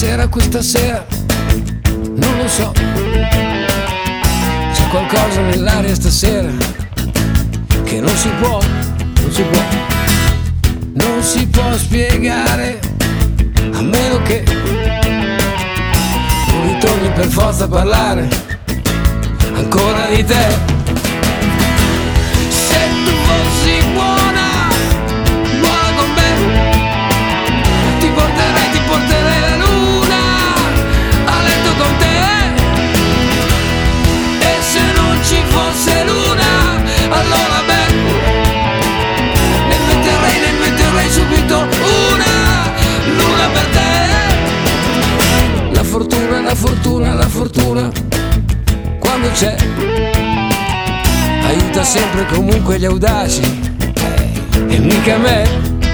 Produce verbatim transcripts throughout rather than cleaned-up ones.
sera, questa sera, non lo so. C'è qualcosa nell'aria stasera che non si può, non si può, non si può spiegare, a meno che non ritorni per forza a parlare ancora di te. Se tu fossi buona, buona con me, ti porterei, ti porterei la luna a letto con te. E se non ci fosse luna, allora beh, ne metterei, ne metterei subito una luna per te. La fortuna, la fortuna, la fortuna, quando c'è, aiuta sempre comunque gli audaci, e mica me.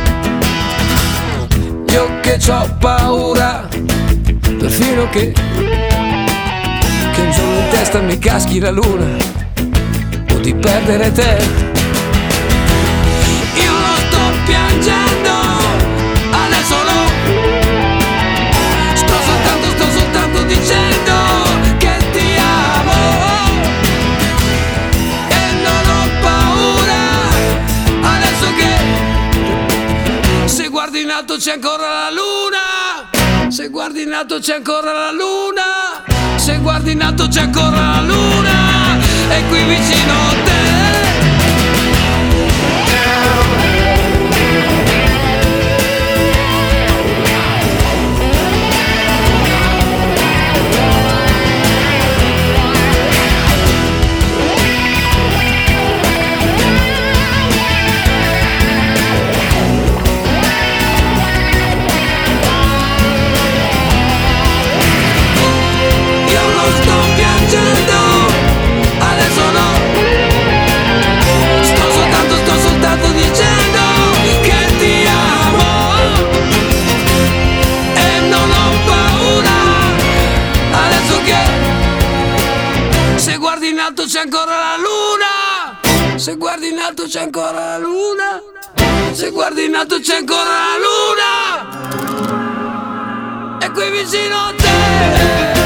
Io che c'ho paura, perfino che Che un giorno in testa mi caschi la luna, o di perdere te. Io non sto piangendo, adesso no, sto soltanto, sto soltanto dicendo che ti amo. E non ho paura, adesso che se guardi in alto c'è ancora la luna, se guardi in alto c'è ancora la luna, se guardi in alto c'è ancora la luna, e qui vicino a te. C'è ancora la luna, se guardi in alto c'è ancora la luna, se guardi in alto c'è ancora la luna, e qui vicino a te.